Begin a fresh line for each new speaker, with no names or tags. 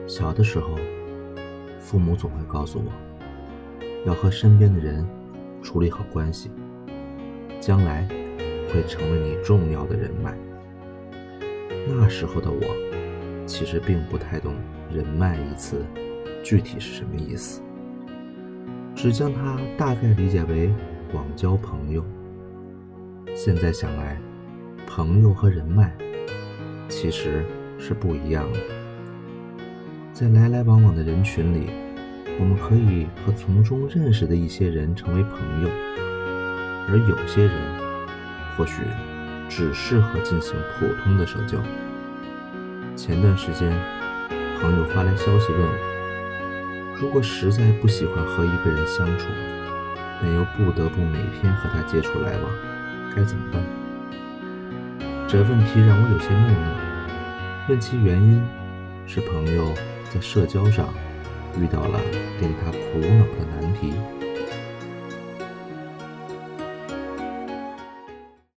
小的时候，父母总会告诉我，要和身边的人处理好关系，将来会成为你重要的人脉。那时候的我，其实并不太懂人脉一词具体是什么意思，只将它大概理解为广交朋友。现在想来，朋友和人脉其实是不一样的。在来来往往的人群里，我们可以和从中认识的一些人成为朋友，而有些人或许只适合进行普通的社交。前段时间，朋友发来消息问我，如果实在不喜欢和一个人相处，但又不得不每天和他接触来往，该怎么办？这问题让我有些木讷，问其原因是朋友在社交上遇到了令他苦恼的难题。